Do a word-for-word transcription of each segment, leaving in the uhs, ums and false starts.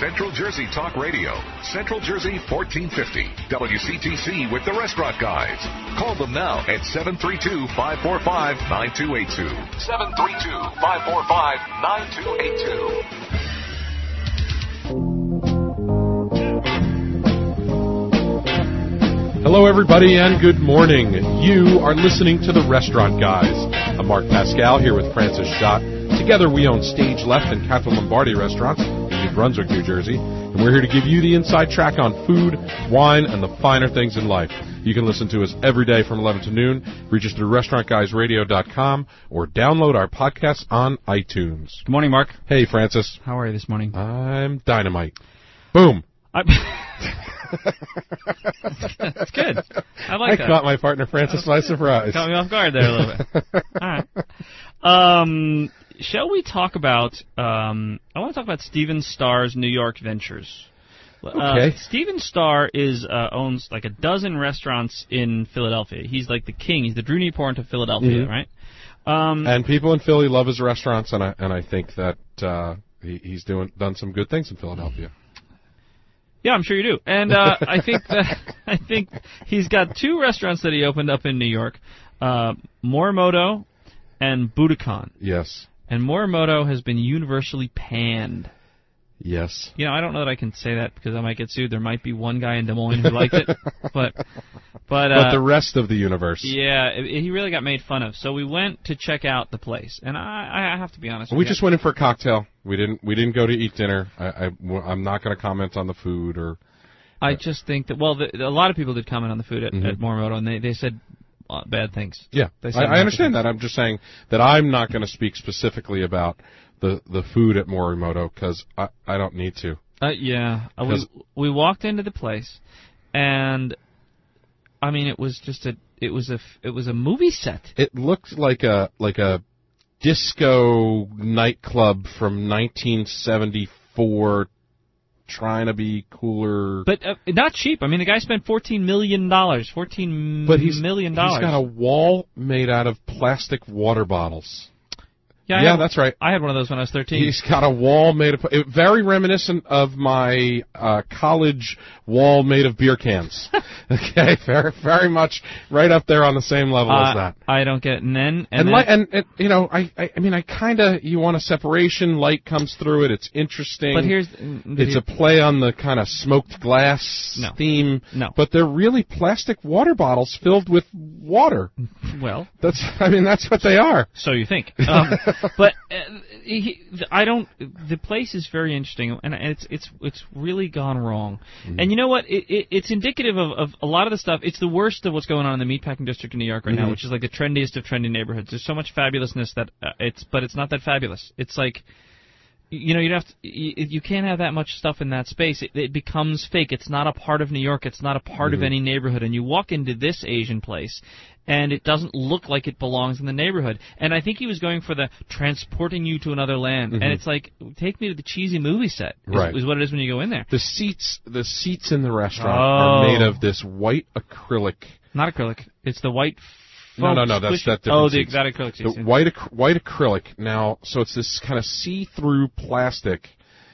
Central Jersey Talk Radio. Central Jersey fourteen fifty. W C T C with the Restaurant Guys. Call them now at seven three two, five four five, nine two eight two. seven three two, five four five, nine two eight two. Hello, everybody, and good morning. You are listening to The Restaurant Guys. I'm Mark Pascal here with Francis Schott. Together, we own Stage Left and Catherine Lombardi restaurants in New Brunswick, New Jersey, and we're here to give you the inside track on food, wine, and the finer things in life. You can listen to us every day from eleven to noon. Reach us through restaurant guys radio dot com or download our podcasts on iTunes. Good morning, Mark. Hey, Francis. How are you this morning? I'm dynamite. Boom. I That's good. I like I that. I caught my partner, Francis, by surprise. Caught me off guard there a little bit. All right. Um, shall we talk about, um, I want to talk about Stephen Starr's New York ventures. Okay. Uh, Stephen Starr is uh, owns like a dozen restaurants in Philadelphia. He's like the king. He's the Drew Newport of Philadelphia, mm-hmm. right? Um, and people in Philly love his restaurants, and I and I think that uh, he, he's doing done some good things in Philadelphia. Yeah, I'm sure you do. And uh, I think that I think he's got two restaurants that he opened up in New York, uh, Morimoto and Buddakan. Yes. And Morimoto has been universally panned. Yes. You know, I don't know that I can say that because I might get sued. There might be one guy in Des Moines who liked it, but but uh, but the rest of the universe. Yeah, it, it, he really got made fun of. So we went to check out the place, and I, I have to be honest. We with just you. went in for a cocktail. We didn't. We didn't go to eat dinner. I, I I'm not going to comment on the food or. I just think that well, the, a lot of people did comment on the food at, mm-hmm. at Morimoto, and they they said uh, bad things. Yeah, they I, I understand that. I'm just saying that I'm not going to speak specifically about the the food at Morimoto because I I don't need to. Uh, yeah, uh, we we walked into the place, and I mean it was just a it was a it was a movie set. It looked like a like a disco nightclub from nineteen seventy-four, trying to be cooler, but uh, not cheap. I mean, the guy spent fourteen million dollars. Fourteen but he's, million dollars. He's got a wall made out of plastic water bottles. Yeah, yeah had, that's right. I had one of those when I was thirteen. He's got a wall made of... It, very reminiscent of my uh, college wall made of beer cans. Okay, very, very much right up there on the same level uh, as that. I don't get... And then... And, and, then, light, and, and you know, I, I, I mean, I kind of... You want a separation, light comes through it, it's interesting. But here's... But it's here's, a play on the kind of smoked glass no, theme. No. But they're really plastic water bottles filled with water. Well... That's. I mean, that's what they are. So you think. Um, but... Uh, He, I don't. The place is very interesting, and it's it's it's really gone wrong. Mm-hmm. And you know what? It, it, it's indicative of, of a lot of the stuff. It's the worst of what's going on in the meatpacking district in New York right mm-hmm. now, which is like the trendiest of trendy neighborhoods. There's so much fabulousness that uh, it's, but it's not that fabulous. It's like, you know, you have to, you, you can't have that much stuff in that space. It, it becomes fake. It's not a part of New York. It's not a part mm-hmm. of any neighborhood. And you walk into this Asian place, and it doesn't look like it belongs in the neighborhood. And I think he was going for the transporting you to another land. Mm-hmm. And it's like, take me to the cheesy movie set, is, right. is what it is when you go in there. The seats, the seats in the restaurant oh. are made of this white acrylic. Not acrylic. It's the white. No, no, no. That's that. Oh, the seats. that acrylic seats. The yeah. white ac- white acrylic. Now, so it's this kind of see-through plastic,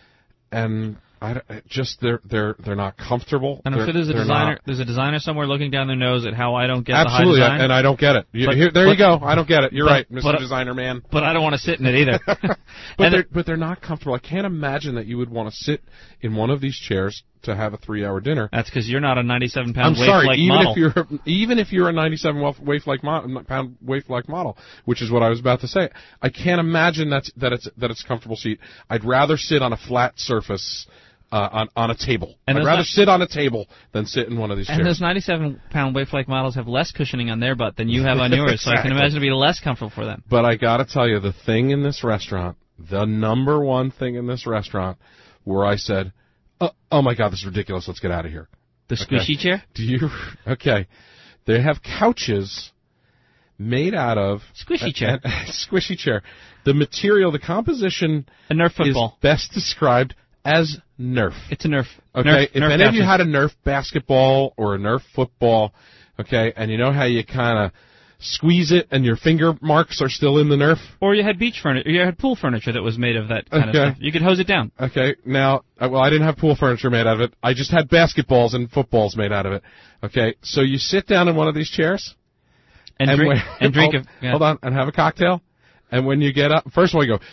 and I just they're they're they're not comfortable. And I'm sure there's a designer not. there's a designer somewhere looking down their nose at how I don't get absolutely, the high design. and I don't get it. You, but, here, there but, you go. I don't get it. You're but, right, Mister But, Designer Man. But I don't want to sit in it either. but and they're but they're not comfortable. I can't imagine that you would want to sit in one of these chairs to have a three-hour dinner. That's because you're not a ninety-seven pound I'm waif sorry, like even model. if you're even if you're a ninety-seven waif like mo- pound waif like model, which is what I was about to say, I can't imagine that's that it's that it's a comfortable seat. I'd rather sit on a flat surface. Uh, on on a table. And I'd rather not, sit on a table than sit in one of these and chairs. And those ninety-seven pound waif-like models have less cushioning on their butt than you have on yours, exactly. So I can imagine it'd be less comfortable for them. But I gotta tell you, the thing in this restaurant, the number one thing in this restaurant, where I said, oh, oh my God, this is ridiculous, let's get out of here. The squishy okay. chair? Do you, okay. They have couches made out of... Squishy chair. A, a, a squishy chair. The material, the composition... A Nerf football. Is best described as Nerf. It's a Nerf. Okay, Nerf, if Nerf any couches. of you had a Nerf basketball or a Nerf football, okay, and you know how you kind of squeeze it and your finger marks are still in the Nerf. Or you had beach furniture, you had pool furniture that was made of that kind Okay. of stuff. You could hose it down. Okay, now, uh, well, I didn't have pool furniture made out of it. I just had basketballs and footballs made out of it. Okay, so you sit down in one of these chairs. And, And drink, when- and drink hold, a, yeah. hold on, and have a cocktail. And when you get up, first of all, you go,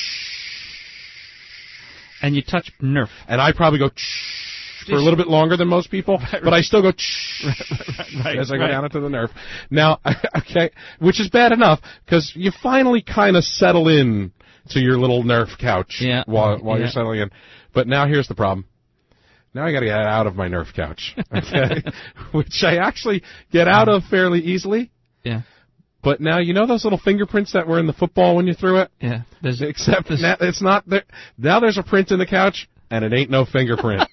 And you touch Nerf. and I probably go for a little bit longer than most people, Right, but I still go Right, as I go right. down into the Nerf. Now, okay, which is bad enough because you finally kind of settle in to your little Nerf couch Yeah. while while Yeah. you're settling in. But now here's the problem. Now I got to get out of my Nerf couch, okay, which I actually get out of fairly easily. Yeah. But now you know those little fingerprints that were in the football when you threw it. Yeah. There's, Except there's, now it's not there. Now there's a print in the couch, and it ain't no fingerprint.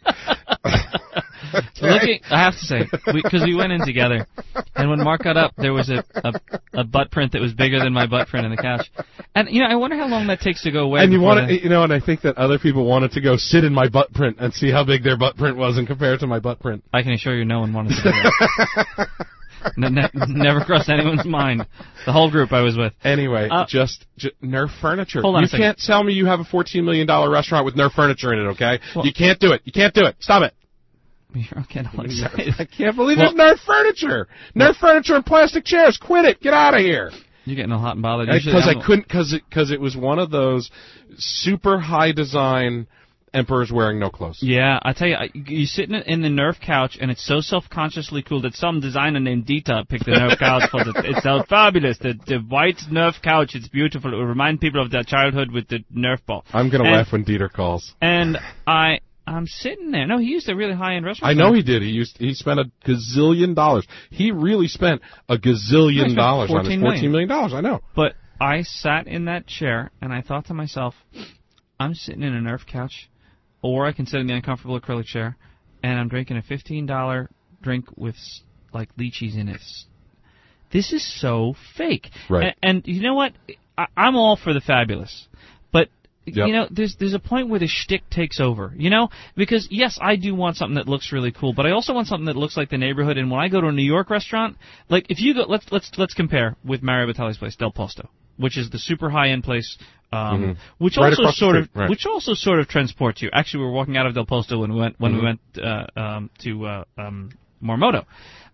Looking, I have to say, because we, we went in together, and when Mark got up, there was a, a a butt print that was bigger than my butt print in the couch, and you know, I wonder how long that takes to go away. And you before want the- to, you know, and I think that other people wanted to go sit in my butt print and see how big their butt print was and compare it to my butt print. I can assure you, no one wanted to do that. Ne- ne- never crossed anyone's mind. The whole group I was with. Anyway, Uh, just, just Nerf furniture. Hold on you a second. can't tell me you have a fourteen million dollars restaurant with Nerf furniture in it, okay? Well- you can't do it. You can't do it. Stop it. You're getting all excited. I can't believe Well- there's Nerf furniture. Nerf furniture and plastic chairs. Quit it. Get out of here. You're getting all hot and bothered. You should- Because I I'm- couldn't, because it, cause it was one of those super high design emperors wearing no clothes. Yeah, I tell you, I- you sit in, in the Nerf couch, and it's so self-consciously cool that some designer named Dieter picked the Nerf couch for the. It's so fabulous. The, the white Nerf couch, it's beautiful. It will remind people of their childhood with the Nerf ball. I'm going to And- laugh when Dieter calls. And I, I'm sitting there. No, he used a really high-end restaurant. I know he did. He used he spent a gazillion dollars. He really spent a gazillion spent dollars on his fourteen million. fourteen million dollars. I know. But I sat in that chair, and I thought to myself, I'm sitting in a Nerf couch, or I can sit in the uncomfortable acrylic chair, and I'm drinking a fifteen dollar drink with, like, lychees in it. This is so fake. Right. And, and you know what? I, I'm all for the fabulous. But, Yep. you know, there's there's a point where the shtick takes over, you know? Because, yes, I do want something that looks really cool, but I also want something that looks like the neighborhood. And when I go to a New York restaurant, like, if you go, let's let's let's compare with Mario Batali's place, Del Posto, which is the super high-end place, um, Mhm. which Right also across the sort of street, right. which also sort of transports you. Actually, we were walking out of Del Posto when we went when Mhm. we went uh, um, to uh, um, Morimoto.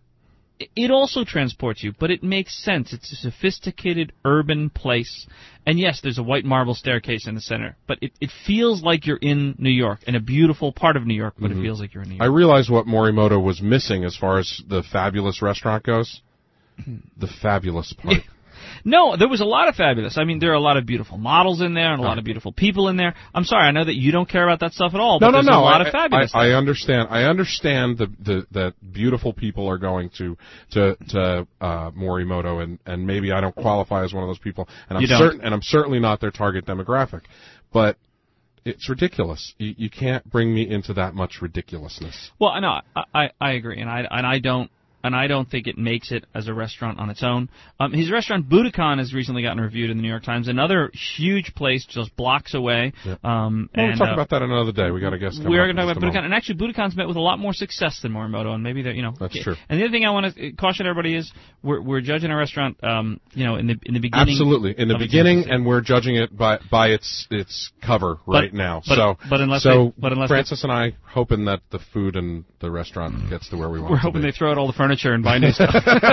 It also transports you, but it makes sense. It's a sophisticated urban place. And yes, there's a white marble staircase in the center, but it, it feels like you're in New York, in a beautiful part of New York, but Mhm. it feels like you're in New I York. realized what Morimoto was missing as far as the fabulous restaurant goes. The fabulous part. No, there was a lot of fabulous. I mean, there are a lot of beautiful models in there and a lot Oh. of beautiful people in there. I'm sorry, I know that you don't care about that stuff at all, No, but no, there's no. a lot I, of fabulous I, I stuff. understand. I understand the, the that beautiful people are going to to to uh, Morimoto, and and maybe I don't qualify as one of those people, and I'm You don't. certain, and I'm certainly not their target demographic, but it's ridiculous. You, you can't bring me into that much ridiculousness. Well, no, I, I, I agree, and I and I don't and I don't think it makes it as a restaurant on its own. Um, his restaurant Budokan has recently gotten reviewed in the New York Times. Another huge place just blocks away. Yep. Um, Well, and, we'll talk uh, about that another day. We got a guest coming we are up going to in talk just about a Budokan, moment. and actually Budokan's met with a lot more success than Morimoto, and maybe that you know. That's true. And the other thing I want to caution everybody is we're we're judging a restaurant, um, you know, in the in the beginning. Absolutely, in the of its beginning, infancy. and we're judging it by by its its cover right now. but- so, but unless so they- but unless Francis and I hoping that the food and the restaurant gets to where we want. We're it to hoping be. they throw out all the furniture and buy new stuff.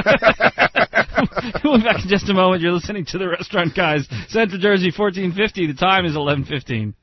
We'll be back in just a moment. You're listening to the Restaurant Guys, Central Jersey, fourteen fifty. The time is eleven fifteen.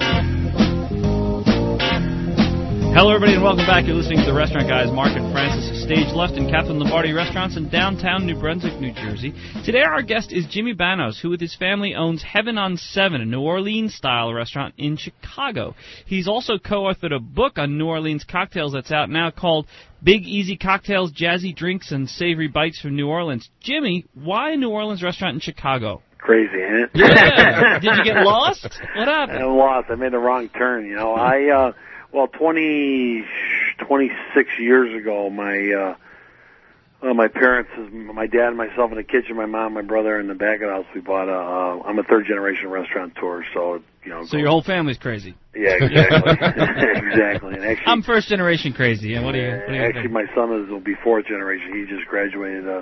Hello, everybody, and welcome back. You're listening to the Restaurant Guys, Mark and Francis, stage left in Captain Lombardi Restaurants in downtown New Brunswick, New Jersey. Today, our guest is Jimmy Banos, who with his family owns Heaven on Seven, a New Orleans-style restaurant in Chicago. He's also co-authored a book on New Orleans cocktails that's out now called Big Easy Cocktails, Jazzy Drinks, and Savory Bites from New Orleans. Jimmy, why a New Orleans restaurant in Chicago? Crazy, ain't it? Yeah. Did you get lost? What happened? I lost. I made a wrong turn. You know, I uh, well, twenty, twenty-six years ago, my uh, well, my parents, my dad, and myself in the kitchen, my mom, my brother in the back of the house. We bought a. Uh, I'm a third generation restaurateur, so you know. So go, your whole family's crazy. Yeah, exactly, exactly. And actually, I'm first generation crazy, and what do you? What do you actually, think? my son is will be fourth generation. He just graduated uh,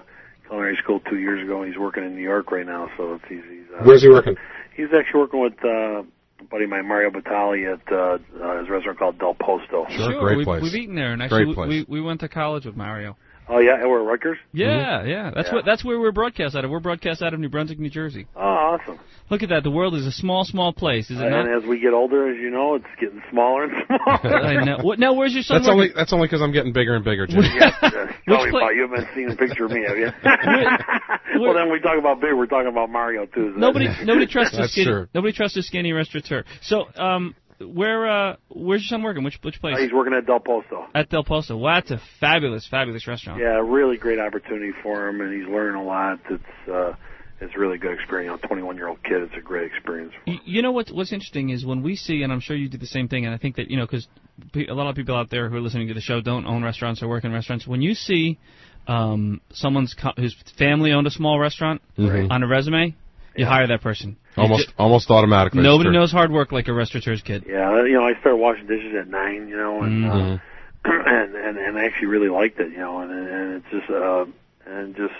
culinary school two years ago, and he's working in New York right now. So it's, he's, he's uh, where's he working? He's actually working with uh, a buddy of mine, Mario Batali, at uh, uh, his restaurant called Del Posto. Sure, Sure, great we've, place. we've eaten there, and actually Great place. we, we went to college with Mario. Oh yeah, and we're at Rutgers. Yeah, Mm-hmm. yeah. That's Yeah. what that's where we're broadcast out of. We're broadcast out of New Brunswick, New Jersey. Oh, awesome. Look at that. The world is a small, small place, is it And not? as we get older, as you know, it's getting smaller and smaller. I know. What, now, where's your son That's working? only that's only because I'm getting bigger and bigger, Jimmy. Yes, yes. Tell me pla- about you. Haven't seen a picture of me, have you? Where- well, then we talk about big. We're talking about Mario too. So Nobody, that's- nobody trusts a That's skinny. true. Nobody trusts a skinny restaurateur. So, um, where, uh, where's your son working? Which, which place? Uh, he's working at Del Posto. At Del Posto. Wow, that's a fabulous, fabulous restaurant. Yeah, really great opportunity for him, and he's learning a lot. It's uh, it's a really good experience. You know, twenty-one-year-old kid. It's a great experience for him. You, you know what's what's interesting is when we see, and I'm sure you do the same thing, and I think that you know because a lot of people out there who are listening to the show don't own restaurants or work in restaurants. When you see um, someone's co- whose family owned a small restaurant Mhm. on a resume, you hire that person. You Almost ju- almost automatically. Nobody It's true. knows hard work like a restaurateur's kid. Yeah, you know, I started washing dishes at nine. You know, and uh, Mhm. and, and and I actually really liked it. You know, and and it's just uh, and just.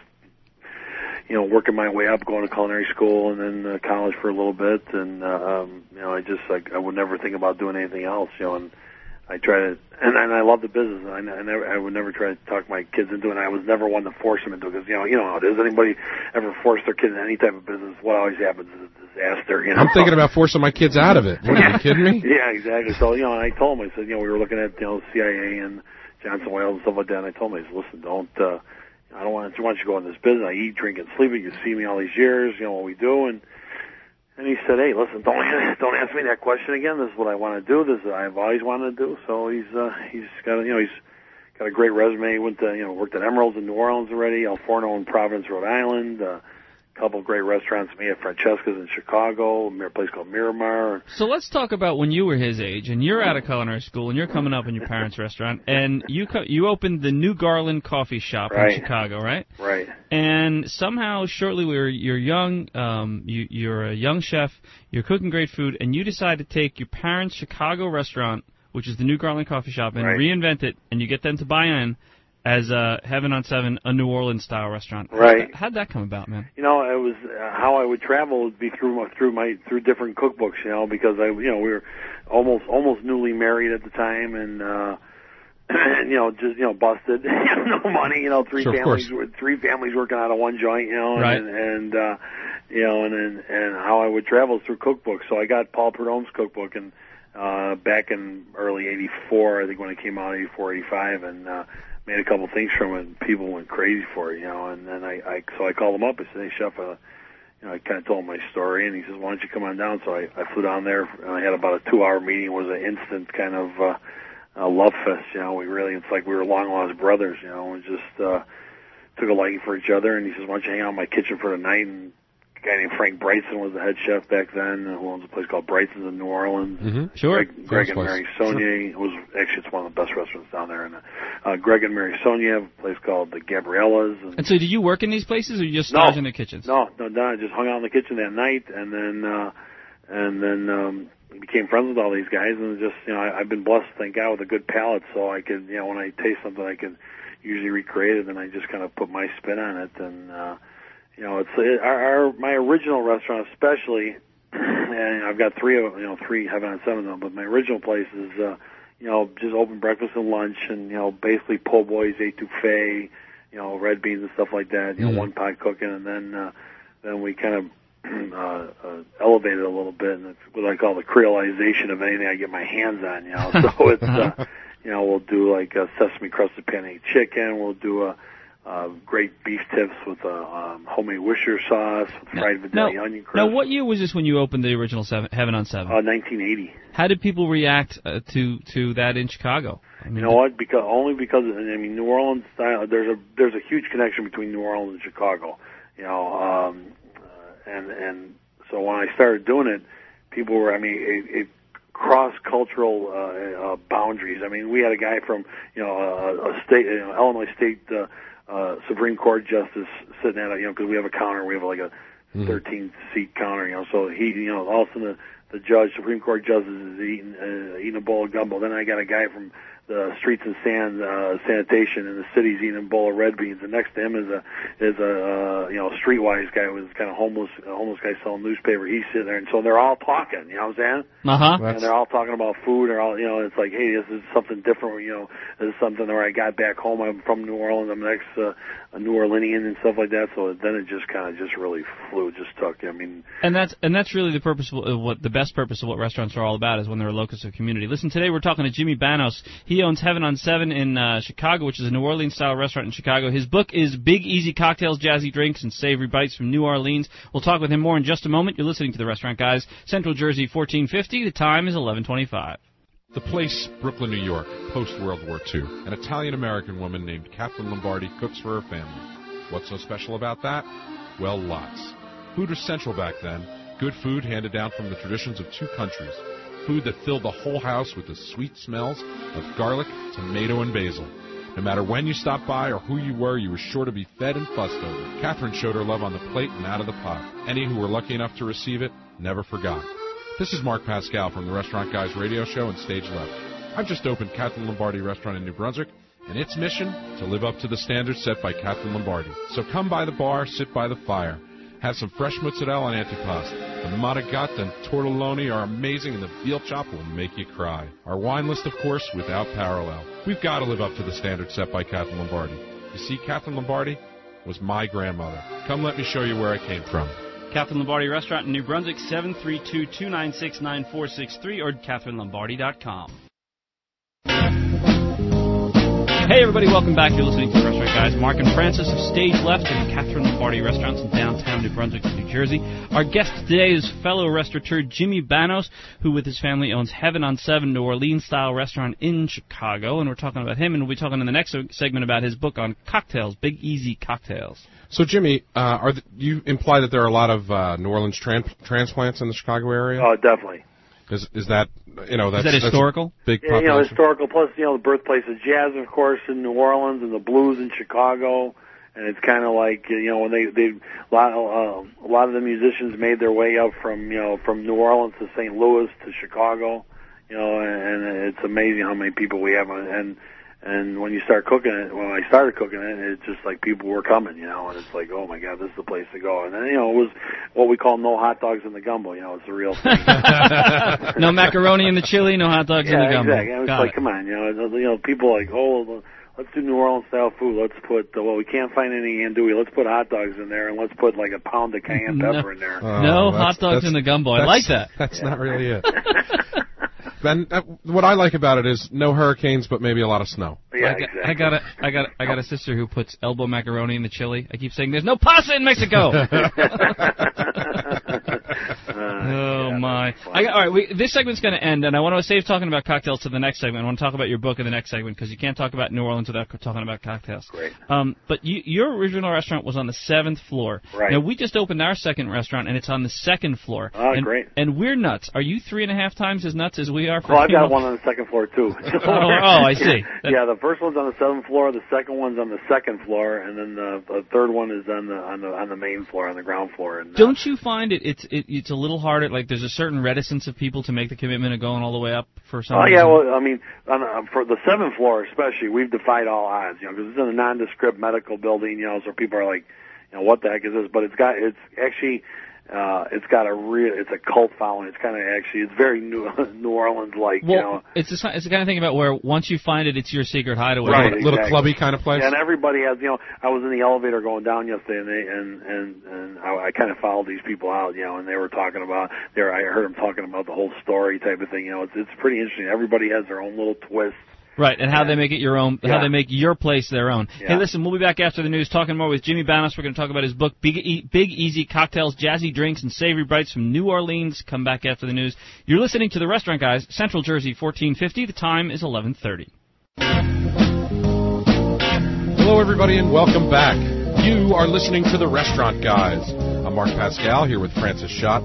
You know, working my way up, going to culinary school, and then uh, college for a little bit, and uh, um, you know, I just like I would never think about doing anything else. You know, and I try to, and, and I love the business. And I, I never, I would never try to talk my kids into it. And I was never one to force them into it because you know, you know how it is. Anybody ever force their kid into any type of business? What always happens is a disaster. You know, I'm thinking about forcing my kids out of it. What, are you kidding me? Yeah, exactly. So you know, and I told them, I said, you know, we were looking at you know C I A and Johnson Wales and stuff like that. And I told them, I said, listen, don't. uh I don't want to, want you to go in this business. I eat, drink, and sleep. You see me all these years, you know what we do. And and he said, hey, listen, don't don't ask me that question again. This is what I want to do. This is what I've always wanted to do. So he's uh, he's got a, you know he's got a great resume. He went to you know worked at Emerald's in New Orleans already, El Forno in Providence, Rhode Island. Uh, a couple of great restaurants. Me at Francesca's in Chicago. A place called Miramar. So let's talk about when you were his age and you're out of culinary school and you're coming up in your parents' restaurant and you co- you opened the New Garland Coffee Shop Right. in Chicago, right? Right. And somehow, shortly, we were, you're young, um, you, you're a young chef, you're cooking great food, and you decide to take your parents' Chicago restaurant, which is the New Garland Coffee Shop, and Right. reinvent it, and you get them to buy in as uh, Heaven on Seven, a New Orleans-style restaurant. Right. How'd, how'd that come about, man? You know, it was uh, how I would travel would be through my, through my through different cookbooks. You know, because I you know we were almost almost newly married at the time, and uh, and you know just you know busted, no money. You know, three Sure, of families course. three families working out of one joint. You know, Right. and and uh, you know and, and and how I would travel is through cookbooks. So I got Paul Prudhomme's cookbook and uh, back in early eighty-four, I think when it came out, eighty-four, eighty-five, and uh, made a couple things from it, and people went crazy for it, you know. And then I, I so I called him up. I said, "Hey, chef, uh, you know, I kind of told him my story," and he says, "Why don't you come on down?" So I, I flew down there, and I had about a two-hour meeting. It was an instant kind of uh, uh, love fest, you know. We really, it's like we were long-lost brothers, you know. We just uh, took a liking for each other. And he says, "Why don't you hang out in my kitchen for the night?" And a guy named Frank Brightson was the head chef back then, who owns a place called Brightson's in New Orleans. Mm-hmm. Sure. Greg, Greg and place. Mary Sonia. It was actually it's one of the best restaurants down there. And uh, Greg and Mary Sonia have a place called the Gabriellas. And And so did you work in these places, or you just No. staged in the kitchens? no, no, no. I just hung out in the kitchen that night, and then uh, and then um, became friends with all these guys. And just you know, I, I've been blessed, thank God, with a good palate, so I could you know when I taste something, I could usually recreate it, and I just kind of put my spin on it. And uh, you know, it's it, our, our my original restaurant, especially, and I've got three of you know three Heaven on Seven of them, but my original place is. Uh, You know, just open breakfast and lunch, and you know, basically po' boys, etouffee, you know, red beans and stuff like that. You know, Mhm. one pot cooking, and then uh, then we kind of uh, uh, elevated it a little bit, and it's what I call the creolization of anything I get my hands on. You know, so it's uh, you know, we'll do like a sesame crusted pancake chicken. We'll do a. Uh, great beef tips with uh, um, homemade Worcestershire sauce, with fried Now, Vidalia onion crisp. now, what year was this when you opened the original seven, Heaven on Seven? Uh, nineteen eighty. How did people react uh, to to that in Chicago? I mean, You know what? Because only because I mean New Orleans style. There's a there's a huge connection between New Orleans and Chicago. You know, um, uh, and and so when I started doing it, people were. I mean, it, it cross cultural uh, uh, boundaries. I mean, we had a guy from you know a, a state, you know, Illinois State uh, uh, Supreme Court justice sitting at a you know because we have a counter. We have like a thirteen seat counter. You know, so he you know all of a sudden. The, the judge, Supreme Court judge, is eating uh, eating a bowl of gumbo. Then I got a guy from the streets and sand uh, sanitation in the city's eating a bowl of red beans. And next to him is a is a uh, you know streetwise guy who was kind of homeless, a homeless guy selling newspaper. He's sitting there, and so they're all talking. You know what I'm saying? Uh huh. And they're all talking about food, or all you know. It's like, hey, this is something different. You know, this is something where I got back home. I'm from New Orleans. I'm an ex uh, a New Orleanian and stuff like that. So then it just kind of just really flew, just took. I mean, and that's and that's really the purpose of what the best purpose of what restaurants are all about is when they're a locus of community. Listen, today we're talking to Jimmy Banos. He owns Heaven on Seven in uh, Chicago, which is a New Orleans style restaurant in Chicago. His book is Big Easy Cocktails, Jazzy Drinks, and Savory Bites from New Orleans. We'll talk with him more in just a moment. You're listening to the Restaurant Guys, Central Jersey, fourteen fifty. The time is eleven twenty-five. The place, Brooklyn, New York, post-World War Two. An Italian-American woman named Catherine Lombardi cooks for her family. What's so special about that? Well, lots. Food was central back then. Good food handed down from the traditions of two countries. Food that filled the whole house with the sweet smells of garlic, tomato, and basil. No matter when you stopped by or who you were, you were sure to be fed and fussed over. Catherine showed her love on the plate and out of the pot. Any who were lucky enough to receive it never forgot. This is Mark Pascal from the Restaurant Guys radio show and Stage Left. I've just opened Catherine Lombardi Restaurant in New Brunswick, and its mission, to live up to the standards set by Catherine Lombardi. So come by the bar, sit by the fire. Have some fresh mozzarella and antipasto. The manigatta and tortelloni are amazing, and the veal chop will make you cry. Our wine list, of course, without parallel. We've got to live up to the standards set by Catherine Lombardi. You see, Catherine Lombardi was my grandmother. Come let me show you where I came from. Catherine Lombardi Restaurant in New Brunswick, seven three two, two nine six, nine four six three or Catherine Lombardi dot com. Hey everybody, welcome back. You're listening to the Restaurant Guys. Mark and Francis of Stage Left and Catherine Lombardi Restaurants in downtown New Brunswick, New Jersey. Our guest today is fellow restaurateur Jimmy Banos, who with his family owns Heaven on Seven, New Orleans-style restaurant in Chicago. And we're talking about him, and we'll be talking in the next segment about his book on cocktails, Big Easy Cocktails. So, Jimmy, uh, are the, you imply that there are a lot of uh, New Orleans tran- transplants in the Chicago area? Oh, definitely. Is is that you know that's is that historical? That's big yeah, you know, historical. Plus, you know, the birthplace of jazz, of course, in New Orleans, and the blues in Chicago. And it's kind of like, you know, when they they a lot uh, a lot of the musicians made their way up from you know from New Orleans to Saint Louis to Chicago. You know, and, and it's amazing how many people we have. And and when you start cooking it, when I started cooking it, it's just like people were coming, you know, and it's like, oh my God, this is the place to go. And then, you know, it was what we call no hot dogs in the gumbo. You know, it's the real thing. No macaroni in the chili, no hot dogs yeah, in the gumbo. Exactly. It's Got like, it. come on, you know, you know, people are like, oh, let's do New Orleans style food. Let's put uh, well, we can't find any andouille. Let's put hot dogs in there, and let's put like a pound of cayenne no. pepper in there. Oh, no hot dogs in the gumbo. I like that. That's yeah. not really it. Then uh, what I like about it is no hurricanes, but maybe a lot of snow. Yeah, I got, exactly. I got a, I got, I got a sister who puts elbow macaroni in the chili. I keep saying, "There's no pasta in Mexico." uh, oh yeah, my! I got, all right, we, this segment's going to end, and I want to save talking about cocktails to the next segment. I want to talk about your book in the next segment because you can't talk about New Orleans without talking about cocktails. Great. Um, but you, your original restaurant was on the seventh floor. Right. Now we just opened our second restaurant, and it's on the second floor. Oh, and, great. And we're nuts. Are you three and a half times as nuts as we are? For well, I've got people? one on the second floor too. oh, oh, I see. That, yeah, the first one's on the seventh floor, the second one's on the second floor, and then the, the third one is on the on the on the main floor, on the ground floor. And, uh, don't you find it it's it, it's a little harder? Like there's a certain reticence of people to make the commitment of going all the way up for some. Oh reason? yeah, well, I mean, on, uh, for the seventh floor especially, we've defied all odds, you know, because it's in a nondescript medical building, you know, so people are like, you know, what the heck is this? But it's got it's actually. Uh, it's got a real, it's a cult following. It's kind of actually, it's very New, New Orleans-like, well, you know. It's the, it's the kind of thing about where once you find it, it's your secret hideaway. Right, little, little exactly. clubby kind of place. Yeah, and everybody has, you know, I was in the elevator going down yesterday, and they, and and and I, I kind of followed these people out, you know, and they were talking about, there. I heard them talking about the whole story type of thing, you know. It's it's pretty interesting. Everybody has their own little twist. Right, and how yeah. they make it your own, yeah. how they make your place their own. Yeah. Hey, listen, we'll be back after the news talking more with Jimmy Banos. We're going to talk about his book, Big, e- Big Easy Cocktails, Jazzy Drinks, and Savory Bites from New Orleans. Come back after the news. You're listening to The Restaurant Guys, Central Jersey, fourteen fifty. The time is eleven thirty. Hello, everybody, and welcome back. You are listening to The Restaurant Guys. I'm Mark Pascal here with Francis Schott.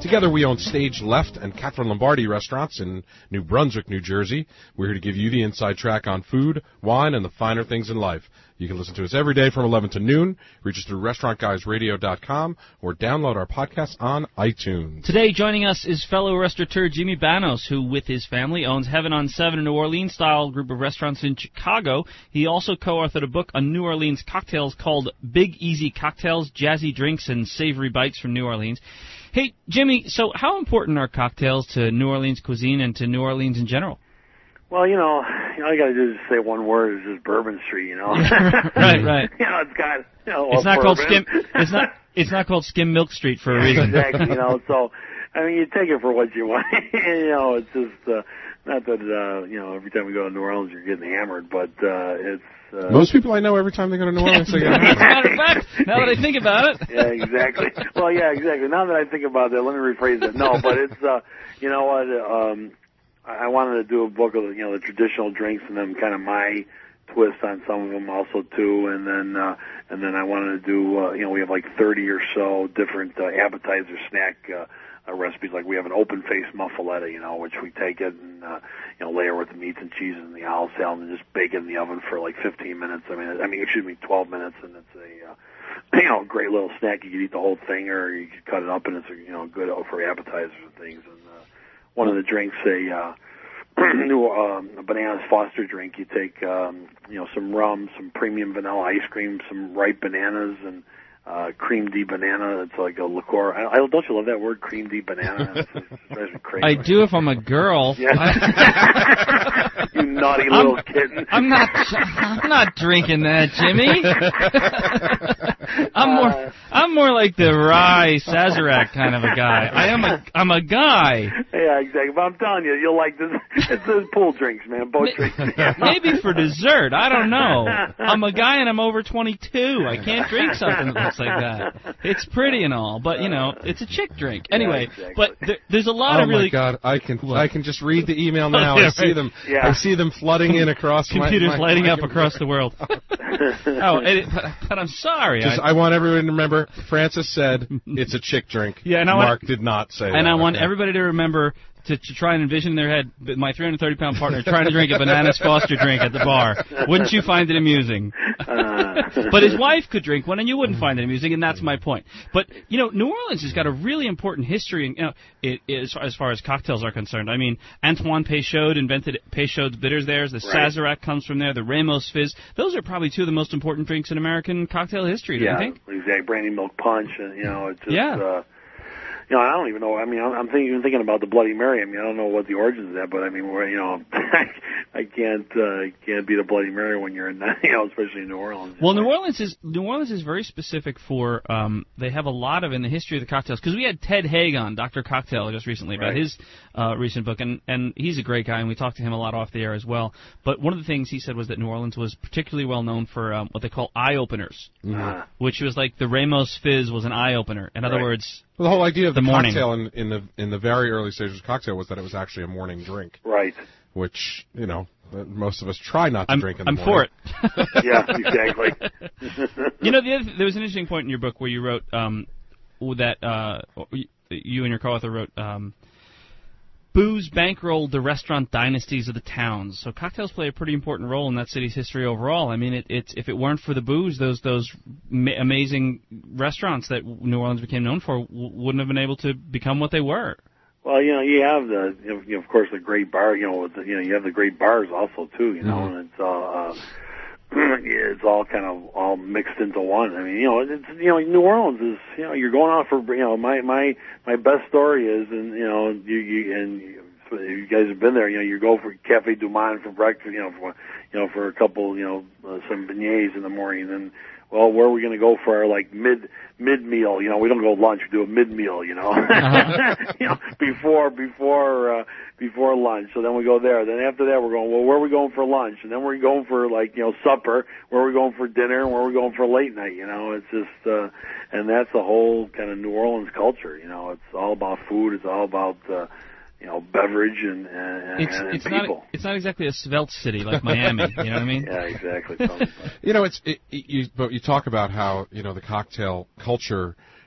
Together we own Stage Left and Catherine Lombardi restaurants in New Brunswick, New Jersey. We're here to give you the inside track on food, wine, and the finer things in life. You can listen to us every day from eleven to noon. Reach us through restaurant guys radio dot com or download our podcast on iTunes. Today joining us is fellow restaurateur Jimmy Banos, who with his family owns Heaven on Seven, a New Orleans-style group of restaurants in Chicago. He also co-authored a book on New Orleans cocktails called Big Easy Cocktails, Jazzy Drinks, and Savory Bites from New Orleans. Hey, Jimmy, so how important are cocktails to New Orleans cuisine and to New Orleans in general? Well, you know, all you got to do is say one word. It's just Bourbon Street, you know. right, right. You know, it's got, you know, it's not bourbon. called skim. It's not. It's not called Skim Milk Street for a reason. Exactly. You know, so I mean, you take it for what you want. You know, it's just uh, not that uh, you know every time we go to New Orleans you're getting hammered, but uh, it's. Uh, Most people I know every time they go to New Orleans they get hammered. As a matter of fact, now that I think about it. Yeah, exactly. Well, yeah, exactly. Now that I think about that, let me rephrase it. No, but it's uh, you know what. Um, I wanted to do a book of, you know, the traditional drinks and then kind of my twist on some of them also too, and then uh, and then I wanted to do, uh, you know, we have like thirty or so different uh, appetizer snack uh, uh, recipes. Like we have an open-faced muffaletta, you know, which we take it and uh, you know layer with the meats and cheeses and the olive salad and just bake it in the oven for like fifteen minutes. I mean, I mean, excuse me, twelve minutes, and it's a uh, you know great little snack. You could eat the whole thing, or you could cut it up, and it's you know good for appetizers and things. And uh, one of the drinks, a uh, new um, a bananas Foster drink. You take um, you know some rum, some premium vanilla ice cream, some ripe bananas, and uh, cream de banana. It's like a liqueur. I, I don't you love that word, cream de banana? It's, it's drives me crazy. I do if I'm a girl. Yeah. You naughty little I'm, kitten. I'm not. I'm not drinking that, Jimmy. I'm more. Uh, I'm more like the rye Sazerac kind of a guy. I am a. I'm a guy. Yeah, exactly. But I'm telling you, you'll like this. It's those pool drinks, man. Boat drinks. Maybe for dessert. I don't know. I'm a guy and I'm over twenty-two. I can't drink something that looks like that. It's pretty and all, but you know, it's a chick drink. Anyway, yeah, exactly. but there, there's a lot oh of really. Oh my God! I can What? I can just read the email now. Yeah, I see right. them. Yeah. I see them flooding in across Computers my, my, lighting my up across the world. oh, it, but, but I'm sorry. Just, I, I want everyone to remember. Francis said it's a chick drink. Yeah, and I Mark want, did not say that. And I want okay. everybody to remember to, to try and envision in their head my three hundred thirty pound partner trying to drink a Bananas Foster drink at the bar. Wouldn't you find it amusing? Uh. But his wife could drink one, and you wouldn't find it amusing, and that's my point. But, you know, New Orleans has got a really important history, in, you know, it, it, as, far, as far as cocktails are concerned. I mean, Antoine Peychaud invented Peychaud's bitters there. The Right. Sazerac comes from there. The Ramos Fizz. Those are probably two of the most important drinks in American cocktail history, don't Yeah, you think? exactly. Brandy milk punch, and you know, it's just. Yeah. Uh, You know, I don't even know. I mean, I'm, I'm thinking, even thinking about the Bloody Mary. I mean, I don't know what the origins of that, but I mean, we're, you know, I can't, uh, can't beat a Bloody Mary when you're in, you know, especially in New Orleans. Well, New Orleans is New Orleans is very specific for. Um, they have a lot of in the history of the cocktails because we had Ted Haig on, Doctor Cocktail, just recently about Right. his uh, recent book, and and he's a great guy, and we talked to him a lot off the air as well. But one of the things he said was that New Orleans was particularly well known for um, what they call eye openers, Uh, which was like the Ramos Fizz was an eye opener. In other Right. words. Well, the whole idea of the, The morning. cocktail in, in the in the very early stages of cocktail was that it was actually a morning drink, right. which you know uh, most of us try not to I'm, drink in the I'm morning. for it. Yeah, exactly. You know, the other, there was an interesting point in your book where you wrote um, that uh, you and your co-author wrote, um, booze bankrolled the restaurant dynasties of the towns. So cocktails play a pretty important role in that city's history overall. I mean, it, it's if it weren't for the booze, those those ma- amazing restaurants that New Orleans became known for w- wouldn't have been able to become what they were. Well, you know, you have the, you know, of course, the great bar. You know, with the, you know, you have the great bars also too. You know, Mm-hmm. and it's all, uh, it's all kind of all mixed into one. I mean, you know, it's you know, New Orleans is, you know, you're going out for, you know, my my my best story is, and you know, you you and you guys have been there. You know, you go for Cafe Du Monde for breakfast. You know, for you know, for a couple, you know, uh, some beignets in the morning, and well, where are we going to go for our like mid mid meal? You know, we don't go lunch; we do a mid meal. You know, uh-huh. you know, before before uh, before lunch. So then we go there. Then after that, we're going. Well, where are we going for lunch? And then we're going for like you know supper. Where are we going for dinner? And where are we going for late night? You know, it's just uh, and that's the whole kind of New Orleans culture. You know, it's all about food. It's all about uh, you know, beverage and, and, It's and it's people. not it's not exactly a svelte city like Miami. You know what I mean? Yeah, exactly. You know, it's it, it, you, but you talk about how you know the cocktail culture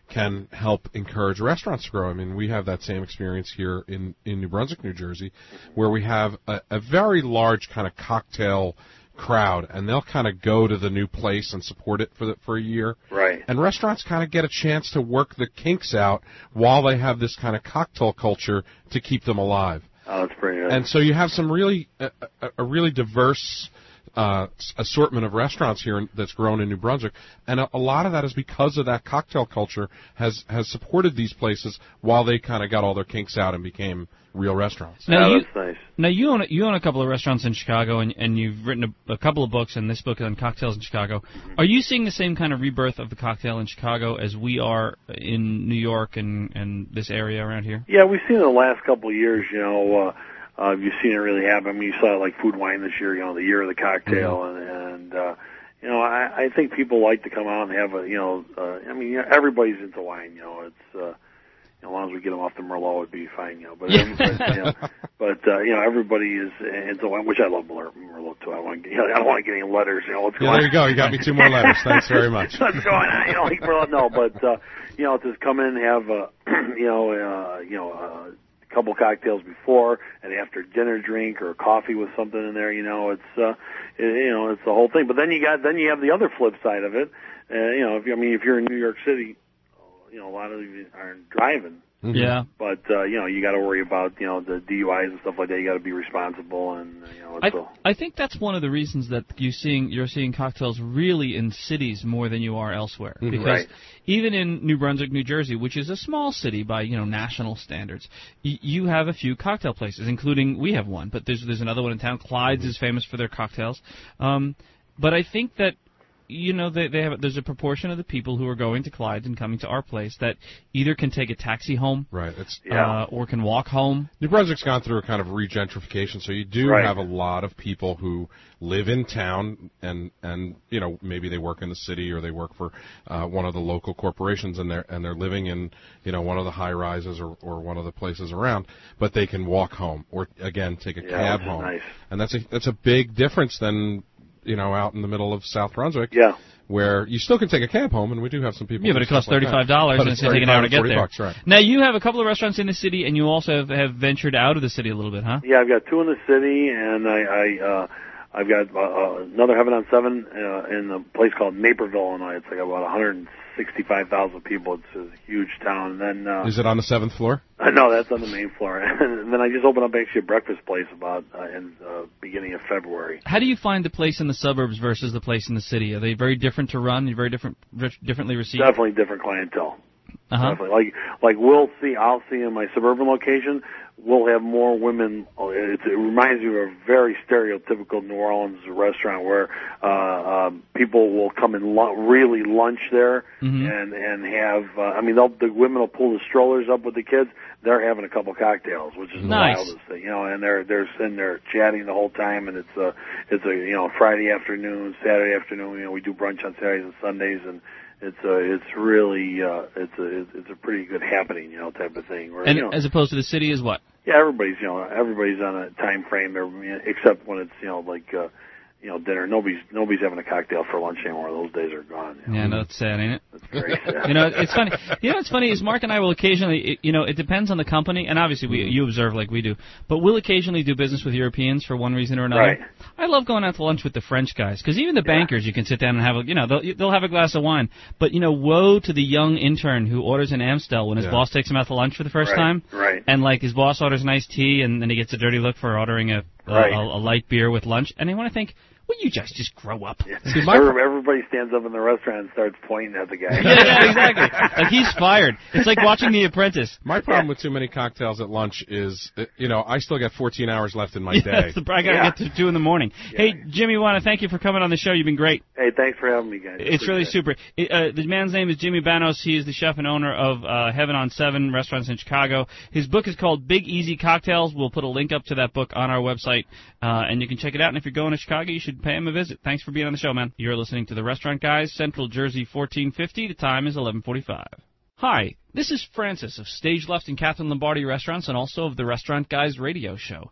can help encourage restaurants to grow. I mean, we have that same experience here in, in New Brunswick, New Jersey, where we have a, a very large kind of cocktail crowd, and they'll kind of go to the new place and support it for the, for a year. Right. And restaurants kind of get a chance to work the kinks out while they have this kind of cocktail culture to keep them alive. Oh, that's pretty nice. And so you have some really a, a, a really diverse uh, assortment of restaurants here in, that's grown in New Brunswick, and a, a lot of that is because of that cocktail culture has has supported these places while they kind of got all their kinks out and became real restaurants. Now yeah, you, that's nice. Now you own you own a couple of restaurants in Chicago, and, and you've written a, a couple of books, and this book on cocktails in Chicago. Mm-hmm. Are you seeing the same kind of rebirth of the cocktail in Chicago as we are in New York and, and this area around here? Yeah, we've seen it the last couple of years. You know, uh, uh, you've seen it really happen. I mean, you saw it like Food Wine this year. You know, the year of the cocktail, mm-hmm. and, and uh, you know, I, I think people like to come out and have a, you know, uh, I mean, everybody's into wine. You know, it's. Uh, As long as we get them off the Merlot, it'd be fine, you know. But, yeah. but you know, but uh, you know, everybody is into wine, which I love Merlot too. I don't want, to, you know, I don't want to get any letters. You know, what's yeah, going there you go. You got me two more letters. Thanks very much. What's going on? You know, like Merlot, no, but uh, you know, to come in and have a, you know, uh, you know, uh, a couple cocktails before and after dinner drink or coffee with something in there. You know, it's uh, it, you know, it's the whole thing. But then you got then you have the other flip side of it. Uh, you know, if you, I mean, if you're in New York City, you know, a lot of you are driving. Mm-hmm. Yeah, but uh, you know, you got to worry about you know the D U Is and stuff like that. You got to be responsible, and you know. It's I, a, I think that's one of the reasons that you seeing you're seeing cocktails really in cities more than you are elsewhere. Mm-hmm. Because right. even in New Brunswick, New Jersey, which is a small city by you know national standards, y- you have a few cocktail places, including we have one, but there's there's another one in town. Clyde's mm-hmm. is famous for their cocktails, um, but I think that. You know, they, they have. There's a proportion of the people who are going to Clyde's and coming to our place that either can take a taxi home, right? It's uh, or can walk home. New Brunswick's gone through a kind of regentrification, so you do right. have a lot of people who live in town and and you know maybe they work in the city or they work for uh, one of the local corporations and they're and they're living in you know one of the high rises or, or one of the places around, but they can walk home or again take a yeah, cab that's home, nice. And that's a that's a big difference than. You know, out in the middle of South Brunswick, yeah, where you still can take a cab home, and we do have some people. Yeah, but it costs thirty-five dollars, like and it's going to take an hour to get there. Bucks, right. Now you have a couple of restaurants in the city, and you also have, have ventured out of the city a little bit, huh? Yeah, I've got two in the city, and I, I uh, I've got uh, another Heaven on Seven uh, in a place called Naperville, Illinois. It's like about one hundred sixty-five thousand people. It's a huge town. And then uh, is it on the seventh floor? Uh, no, that's on the main floor. And then I just opened up actually a breakfast place about uh, in uh, beginning of February. How do you find the place in the suburbs versus the place in the city? Are they very different to run? Are very different, differently received? Definitely different clientele. Uh-huh. Definitely. Like like we'll see. I'll see in my suburban location. We'll have more women. It, it reminds me of a very stereotypical New Orleans restaurant where uh, um, people will come and lo- really lunch there mm-hmm. and and have. Uh, I mean, they'll, the women will pull the strollers up with the kids. They're having a couple cocktails, which is nice. the wildest thing, you know. And they're they're sitting there chatting the whole time. And it's a it's a you know Friday afternoon, Saturday afternoon. You know, we do brunch on Saturdays and Sundays and. It's a, it's really, uh, it's a, it's a pretty good happening, you know, type of thing. Where, and you know, as opposed to the city is what? Yeah, everybody's, you know, everybody's on a time frame, except when it's, you know, like, uh, you know, dinner. Nobody's, nobody's having a cocktail for lunch anymore. Those days are gone. You know? Yeah, no, that's sad, ain't it? That's very sad. You know, it's funny. You know, what's funny is Mark and I will occasionally, it, you know, it depends on the company, and obviously we, you observe like we do, but we'll occasionally do business with Europeans for one reason or another. Right. I love going out to lunch with the French guys, because even the yeah. bankers, you can sit down and have a, you know, they'll, they'll have a glass of wine, but, you know, woe to the young intern who orders an Amstel when his yeah. boss takes him out to lunch for the first right. time. Right. And, like, his boss orders an iced tea, and then he gets a dirty look for ordering a, right. a, a, a light beer with lunch, and they want to think, well, you guys just grow up. Yeah. See, my everybody stands up in the restaurant and starts pointing at the guy. yeah, yeah, exactly. Like he's fired. It's like watching The Apprentice. My problem yeah. with too many cocktails at lunch is, you know, I still got fourteen hours left in my yeah, day. That's the, I got to yeah. get to two in the morning. Yeah. Hey, Jimmy, want to thank you for coming on the show. You've been great. Hey, thanks for having me, guys. It's Appreciate really it. super. It, uh, the man's name is Jimmy Banos. He is the chef and owner of uh, Heaven on Seven restaurants in Chicago. His book is called Big Easy Cocktails. We'll put a link up to that book on our website, uh, and you can check it out. And if you're going to Chicago, you should pay him a visit. Thanks for being on the show, man. You're listening to The Restaurant Guys, Central Jersey fourteen fifty. The time is eleven forty-five. Hi, this is Francis of Stage Left and Catherine Lombardi Restaurants and also of The Restaurant Guys radio show.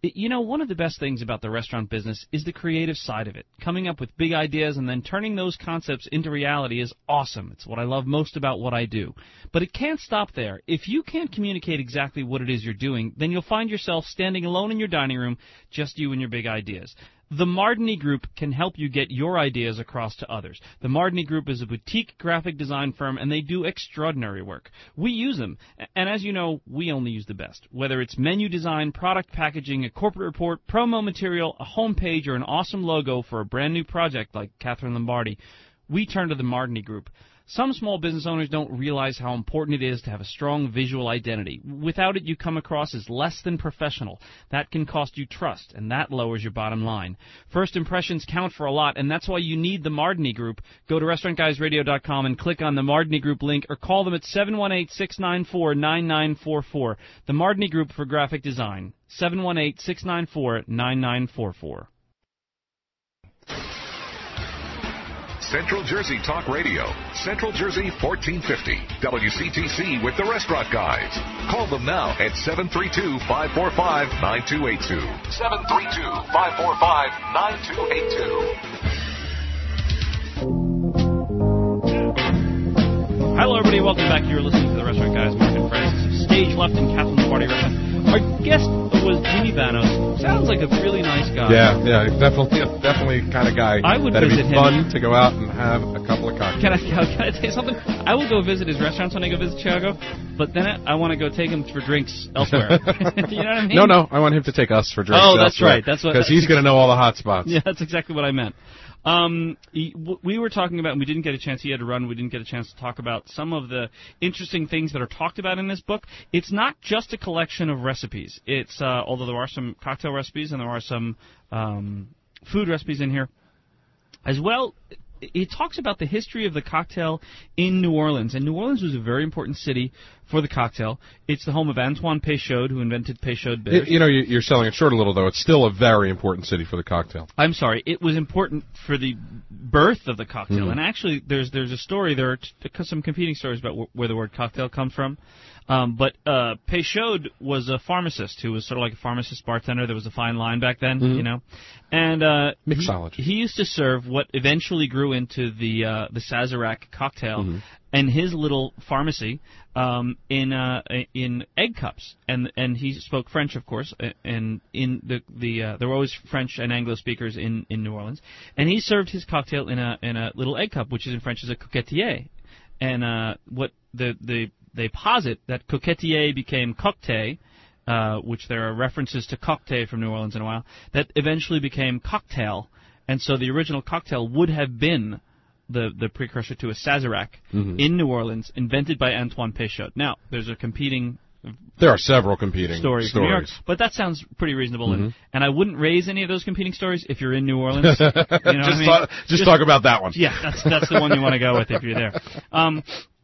You know, one of the best things about the restaurant business is the creative side of it. Coming up with big ideas and then turning those concepts into reality is awesome. It's what I love most about what I do. But it can't stop there. If you can't communicate exactly what it is you're doing, then you'll find yourself standing alone in your dining room, just you and your big ideas. The Mardini Group can help you get your ideas across to others. The Mardini Group is a boutique graphic design firm, and they do extraordinary work. We use them, and as you know, we only use the best. Whether it's menu design, product packaging, a corporate report, promo material, a homepage, or an awesome logo for a brand new project like Catherine Lombardi, we turn to the Mardini Group. Some small business owners don't realize how important it is to have a strong visual identity. Without it, you come across as less than professional. That can cost you trust, and that lowers your bottom line. First impressions count for a lot, and that's why you need the Mardini Group. Go to restaurant guys radio dot com and click on the Mardini Group link, or call them at seven one eight, six nine four, nine nine four four. The Mardini Group for graphic design, seven one eight, six nine four, nine nine four four. Central Jersey Talk Radio, Central Jersey fourteen fifty, W C T C with the Restaurant Guys. Call them now at seven three two, five four five, nine two eight two. seven three two, five four five, nine two eight two. Hello, everybody. Welcome back. You're listening to the Restaurant Guys. Mark and Francis. Stage left in Catherine Lombardi Restaurant. Our guest was Jimmy Vanos. Sounds like a really nice guy. Yeah, yeah, definitely, definitely kind of guy. I would that'd visit be him. fun to go out and have a couple of cocktails. Can I, can I tell you something? I will go visit his restaurants when I go visit Chicago, but then I, I want to go take him for drinks elsewhere. You know what I mean? No, no, I want him to take us for drinks. Oh, that's elsewhere, right. That's what because he's going to know all the hot spots. Yeah, that's exactly what I meant. Um, he, w- we were talking about, and we didn't get a chance, he had to run, we didn't get a chance to talk about some of the interesting things that are talked about in this book. It's not just a collection of recipes. It's, uh, although there are some cocktail recipes and there are some um, food recipes in here as well. It talks about the history of the cocktail in New Orleans, and New Orleans was a very important city for the cocktail. It's the home of Antoine Peychaud, who invented Peychaud bitters. You know, you're selling it short a little, though. It's still a very important city for the cocktail. I'm sorry. It was important for the birth of the cocktail. Mm-hmm. And actually, there's there's a story. There are t- some competing stories about wh- where the word cocktail comes from. Um, but uh, Peychaud was a pharmacist who was sort of like a pharmacist bartender. There was a fine line back then, mm-hmm. you know. And uh, mixology. He, he used to serve what eventually grew into the uh, the Sazerac cocktail mm-hmm. and his little pharmacy um, in uh, in egg cups. And and he spoke French, of course. And in the the uh, there were always French and Anglo speakers in, in New Orleans. And he served his cocktail in a in a little egg cup, which is in French is a coquetier. And uh, what the the they posit that coquetier became cocktail, uh, which there are references to cocktail from New Orleans in a while, that eventually became cocktail, and so the original cocktail would have been the, the precursor to a Sazerac mm-hmm. in New Orleans, invented by Antoine Peychaud. Now, there's a competing... There are several competing stories, stories. From New York, but that sounds pretty reasonable, mm-hmm. and, and I wouldn't raise any of those competing stories if you're in New Orleans. You know just, what I mean? talk, just, just talk about that one. Yeah, that's that's the one you want to go with if you're there. Um,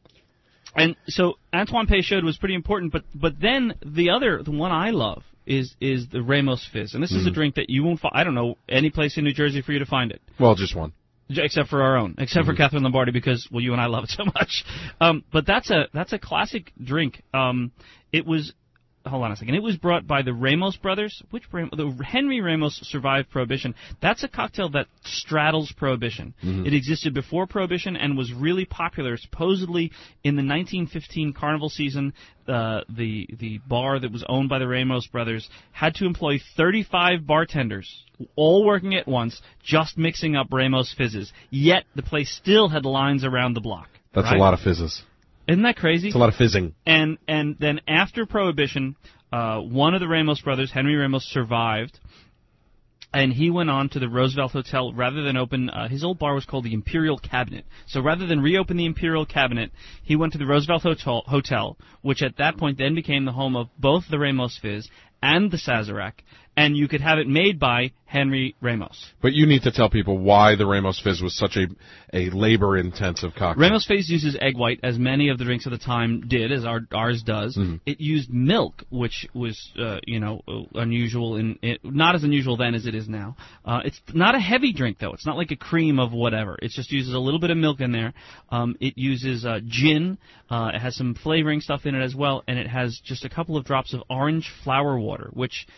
And so Antoine Peychaud was pretty important, but but then the other, the one I love is is the Ramos Fizz, and this mm. is a drink that you won't find. I don't know any place in New Jersey for you to find it. Well, just one, except for our own, except mm-hmm. for Catherine Lombardi, because well, you and I love it so much. Um, but that's a that's a classic drink. Um, it was. Hold on a second. It was brought by the Ramos brothers. Which the Henry Ramos survived Prohibition. That's a cocktail that straddles Prohibition. Mm-hmm. It existed before Prohibition and was really popular. Supposedly, in the nineteen fifteen Carnival season, uh, the the bar that was owned by the Ramos brothers had to employ thirty-five bartenders, all working at once, just mixing up Ramos Fizzes. Yet the place still had lines around the block. That's right? a lot of fizzes. Isn't that crazy? It's a lot of fizzing. And and then after Prohibition, uh, one of the Ramos brothers, Henry Ramos, survived, and he went on to the Roosevelt Hotel. Rather than open, uh, his old bar was called the Imperial Cabinet. So rather than reopen the Imperial Cabinet, he went to the Roosevelt Hotel, Hotel, which at that point then became the home of both the Ramos Fizz and the Sazerac, and you could have it made by Henry Ramos. But you need to tell people why the Ramos Fizz was such a a labor-intensive cocktail. Ramos Fizz uses egg white, as many of the drinks of the time did, as our, ours does. Mm-hmm. It used milk, which was, uh, you know, unusual in it, not as unusual then as it is now. Uh, it's not a heavy drink, though. It's not like a cream of whatever. It just uses a little bit of milk in there. Um, it uses uh, gin. Uh, it has some flavoring stuff in it as well, and it has just a couple of drops of orange flower water, which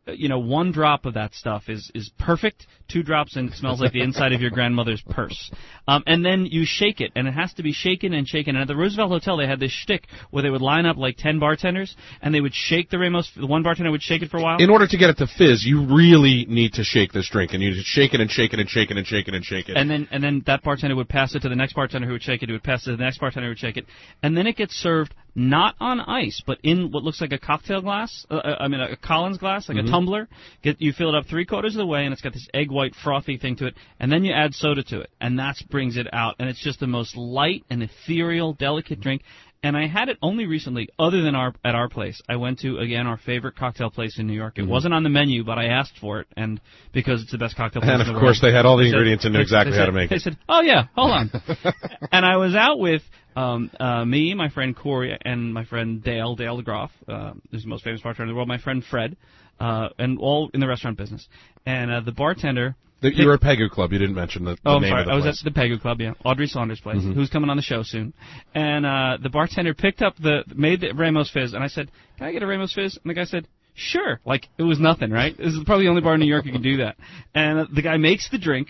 you know, one drop of that stuff is, is perfect. Two drops and it smells like the inside of your grandmother's purse. Um, and then you shake it, and it has to be shaken and shaken. And at the Roosevelt Hotel, they had this shtick where they would line up like ten bartenders, and they would shake the Ramos. The one bartender would shake it for a while. In order to get it to fizz, you really need to shake this drink, and you just shake it and shake it and shake it and shake it and shake it. And then, and then that bartender would pass it to the next bartender who would shake it. Who would pass it to the next bartender who would shake it. And then it gets served not on ice, but in what looks like a cocktail glass. Uh, I mean, a Collins glass, like mm-hmm. a tumbler. Get you fill it up three quarters of the way, and it's got this egg white frothy thing to it. And then you add soda to it, and that brings it out. And it's just the most light and ethereal, delicate drink. And I had it only recently, other than our at our place. I went to, again, our favorite cocktail place in New York. It mm-hmm. wasn't on the menu, but I asked for it, and because it's the best cocktail place and in the world. And, of course, they had all the they ingredients said, and knew exactly said, how to make they it. They said, oh, yeah, hold on. And I was out with um, uh, me, my friend Corey, and my friend Dale, Dale DeGroff, uh, who's the most famous bartender in the world, my friend Fred, uh, and all in the restaurant business. And uh, the bartender... The, you were at Pegu Club. You didn't mention the, the oh, I'm name sorry. of the I was place. at the Pegu Club, yeah. Audrey Saunders' place, mm-hmm. who's coming on the show soon. And uh, the bartender picked up the, made the Ramos Fizz, and I said, can I get a Ramos Fizz? And the guy said, sure. Like, it was nothing, right? This is probably the only bar in New York who can do that. And uh, the guy makes the drink,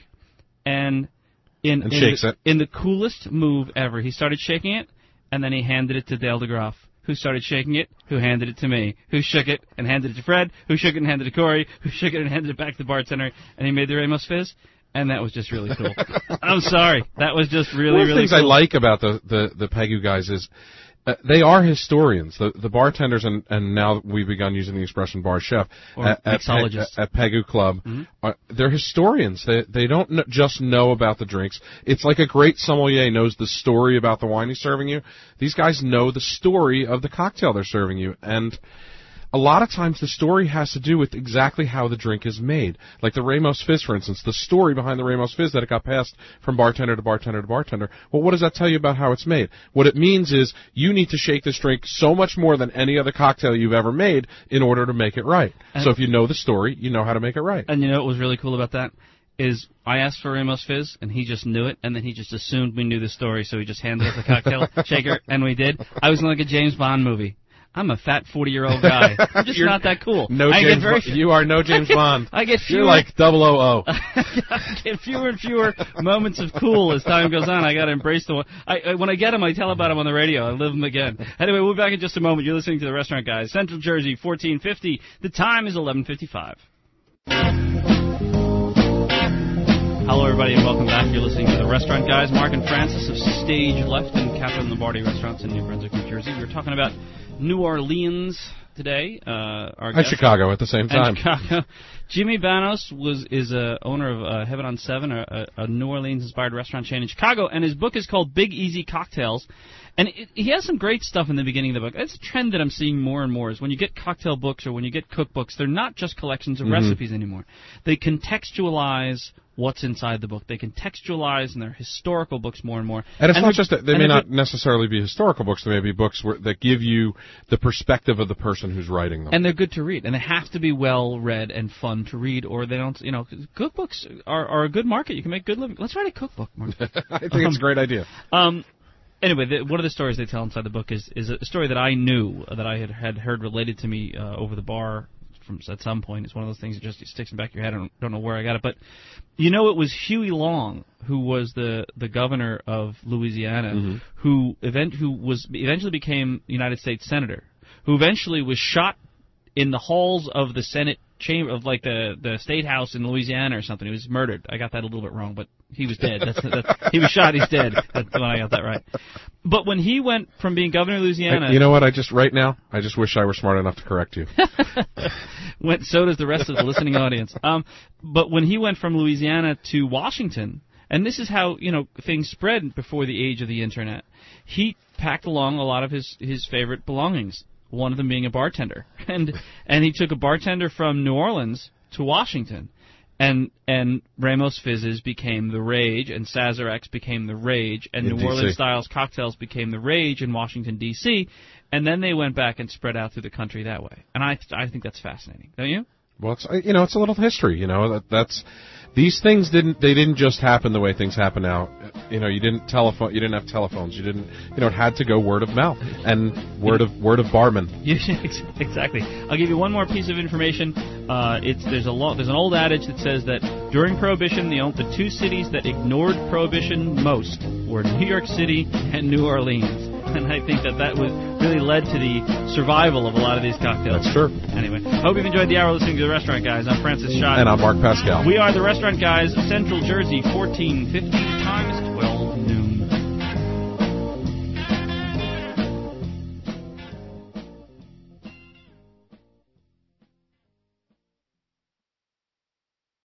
and in, and in, shakes the, it. in the coolest move ever, he started shaking it, and then he handed it to Dale DeGroff, who started shaking it, who handed it to me, who shook it and handed it to Fred, who shook it and handed it to Corey, who shook it and handed it back to the bartender, and he made the Ramos Fizz. And that was just really cool. I'm sorry. That was just really, One of the really things cool. I like about the, the, the Pegu guys is uh, they are historians. The the bartenders, and, and now we've begun using the expression bar chef, or at, at, mixologists. at Pegu Club, mm-hmm. are, they're historians. They, they don't kn- just know about the drinks. It's like a great sommelier knows the story about the wine he's serving you. These guys know the story of the cocktail they're serving you. And a lot of times the story has to do with exactly how the drink is made. Like the Ramos Fizz, for instance, the story behind the Ramos Fizz, that it got passed from bartender to bartender to bartender. Well, what does that tell you about how it's made? What it means is you need to shake this drink so much more than any other cocktail you've ever made in order to make it right. And so if you know the story, you know how to make it right. And you know what was really cool about that? Is I asked for Ramos Fizz, and he just knew it, and then he just assumed we knew the story, so he just handed us a cocktail shaker, and we did. I was in like a James Bond movie. I'm a fat forty-year-old guy. I'm just not that cool. No I James get very, Bo- you are no James Bond. I get fewer, You're like double O O. I get fewer and fewer moments of cool as time goes on. I got to embrace the one. I, I, when I get them, I tell about them on the radio. I live them again. Anyway, we'll be back in just a moment. You're listening to The Restaurant Guys. Central Jersey, fourteen fifty. The time is eleven fifty-five. Hello, everybody, and welcome back. You're listening to The Restaurant Guys. Mark and Francis of Stage Left and Catherine Lombardi Restaurants in New Brunswick, New Jersey. We were talking about New Orleans today. Uh, our and Chicago at the same time. And Chicago. Jimmy Banos was is a owner of uh, Heaven on Seven, a, a New Orleans-inspired restaurant chain in Chicago, and his book is called Big Easy Cocktails. And it, he has some great stuff in the beginning of the book. It's a trend that I'm seeing more and more is when you get cocktail books or when you get cookbooks, they're not just collections of mm-hmm. recipes anymore. They contextualize what's inside the book. They contextualize, and they're historical books more and more. And it's and not just that they may not it, necessarily be historical books. They may be books where, that give you the perspective of the person who's writing them. And they're good to read, and they have to be well read and fun to read, or they don't. You know, cookbooks are, are a good market. You can make good living. Let's write a cookbook, Mark. I think um, it's a great idea. Um. Anyway, the, one of the stories they tell inside the book is, is a story that I knew, uh, that I had, had heard related to me uh, over the bar from at some point. It's one of those things that just sticks in the back of your head. I don't, don't know where I got it. But you know, it was Huey Long, who was the, the governor of Louisiana, mm-hmm. who, event, who was eventually became United States Senator, who eventually was shot in the halls of the Senate chamber, of like the, the State House in Louisiana or something. He was murdered. I got that a little bit wrong, but he was dead. That's, that's, he was shot, he's dead. That's when I got that right. But when he went from being governor of Louisiana... I, you know what, I just, right now, I just wish I were smart enough to correct you. went, so does the rest of the listening audience. Um, but when he went from Louisiana to Washington, and this is how, you know, things spread before the age of the Internet, he packed along a lot of his, his favorite belongings. One of them being a bartender, and and he took a bartender from New Orleans to Washington, and and Ramos Fizzes became the rage, and Sazeracs became the rage, and in New Orleans styles cocktails became the rage in Washington D C, and then they went back and spread out through the country that way. And I I think that's fascinating, don't you? Well, it's, you know, it's a little history. You know, that that's these things didn't they didn't just happen the way things happen now. You know, you didn't telephone, you didn't have telephones, you didn't, you know, it had to go word of mouth and word of word of barman. Exactly. I'll give you one more piece of information. Uh, it's there's a lo- there's an old adage that says that during Prohibition, the the two cities that ignored Prohibition most were New York City and New Orleans. And I think that that was really led to the survival of a lot of these cocktails. That's true. Anyway, hope you've enjoyed the hour listening to The Restaurant Guys. I'm Francis Schott. And I'm Mark Pascal. We are The Restaurant Guys, Central Jersey, fourteen fifty, times twelve noon.